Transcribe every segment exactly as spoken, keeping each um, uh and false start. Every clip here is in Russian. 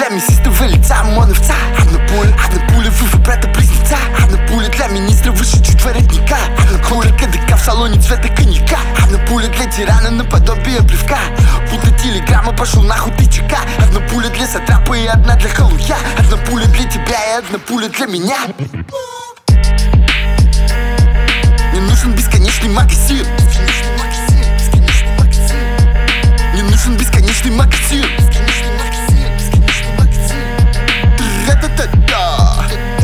для мясистого лица моновца. Одна пуля, одна пуля, вы брата-близнеца. Одна пуля для министра выше чуть воротника. Одна пуля КДК в салоне цвета коньяка. Одна пуля для тирана наподобие плевка. Будто телеграмма, пошел нахуй ты ЧК. Одна пуля для сатрапа и одна для халуя. Одна пуля для тебя и одна пуля для меня. Мне нужен бесконечный магазин. Мне нужен бесконечный магазин. Тра-та-та-та.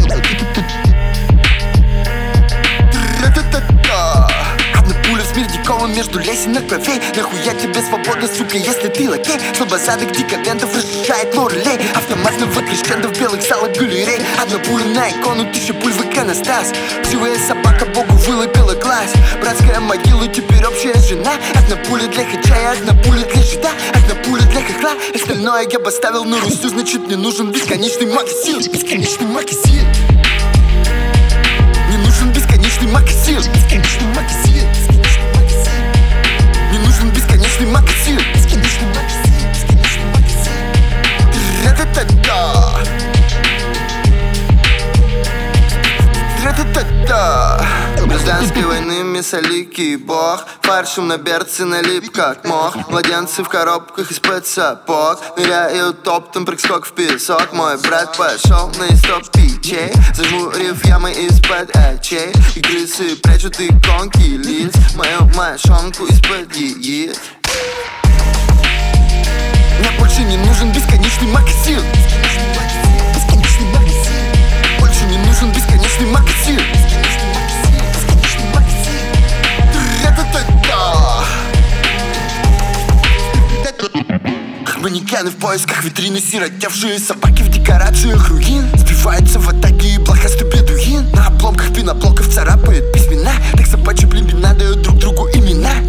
Тра-та-та-та. Одна пуля в Смердякова между лесенок бровей. Нахуя тебе свобода, сука, если ты лакей? Слабосадок декадентов разрешает моралей. Автоматного крещенда в белых залах галерей. Одна пуля на икону, тысяча пуль в иконостас. Живая собака Богу вылупила глаз. Братская могила, теперь общая жена. Одна пуля для хача, одна пуля для жида. Одна пуля для хохла, остальное я бы оставил на Русю. Значит, мне нужен бесконечный магазин. Бесконечный магазин. Мне нужен бесконечный магазин. Бесконечный магазин. Мне нужен бесконечный магазин. Бесконечный магазин. Бесконечный магазин. Тра-та-та-та. Тра-та-та-та. Гражданской войны мясоликий бог. Фаршем на берце налип как мох. Младенцы в коробках из-под сапог. Ныряют оптом, прыг-скок в песок. Мой брат пошел на истоп пичей, зажмурив ямы из-под очей. И крысы прячут иконки лиц. Мою мошонку из-под яиц. Мне больше не нужен бесконечный магазин. Бесконечный магазин. Больше не нужен бесконечный магазин. Манекены в поисках витрины, сиротевшие собаки в декорациях руин. Сбиваются в атаке и блохастый бедуин. На обломках пеноблоков царапает письмена. Так собачьи племена дают друг другу имена.